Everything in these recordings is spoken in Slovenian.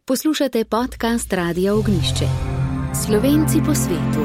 Poslušate podcast Radia Ognjišče. Slovenci po svetu.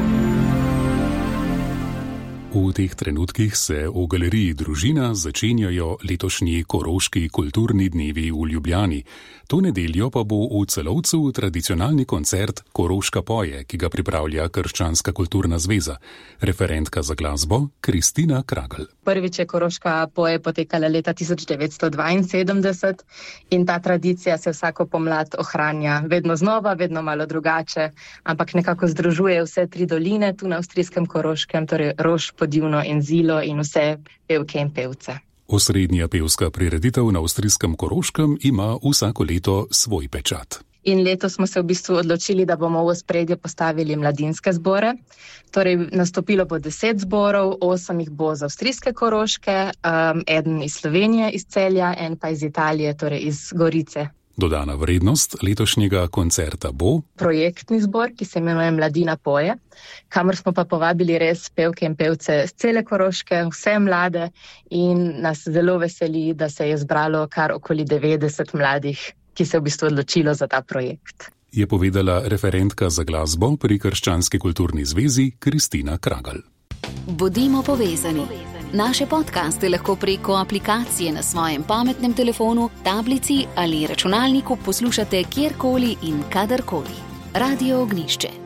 V teh trenutkih se v galeriji Družina začenjajo letošnji Koroški kulturni dnevi v Ljubljani. To nedeljo pa bo v Celovcu tradicionalni koncert Koroška poje, ki ga pripravlja Krščanska kulturna zveza. Referentka za glasbo Kristina Kragelj. Prvič je Koroška poje potekala leta 1972 in ta tradicija se vsako pomlad ohranja vedno znova, vedno malo drugače, ampak nekako združuje vse tri doline tu na avstrijskem Koroškem, torej Roš, Podivno in Zilo in vse pevke in pevce. Osrednja pevska prireditev na avstrijskem Koroškem ima vsako leto svoj pečat. In letos smo se v bistvu odločili, da bomo v ospredje postavili mladinske zbore. Torej, nastopilo bo 10 zborov, 8 jih bo z avstrijske Koroške, eden iz Slovenije, iz Celja, en pa iz Italije, torej iz Gorice. Dodana vrednost letošnjega koncerta bo projektni zbor, ki se imenuje Mladina poje, kamor smo pa povabili res pevke in pevce z cele Koroške, vse mlade, in nas zelo veseli, da se je zbralo kar okoli 90 mladih, ki se je v bistvu odločilo za ta projekt. Je povedala referentka za glasbo pri Krščanski kulturni zvezi Kristina Kragelj. Bodimo povezani. Naše podcaste lahko preko aplikacije na svojem pametnem telefonu, tablici ali računalniku poslušate kjerkoli in kadarkoli. Radio Ognjišče.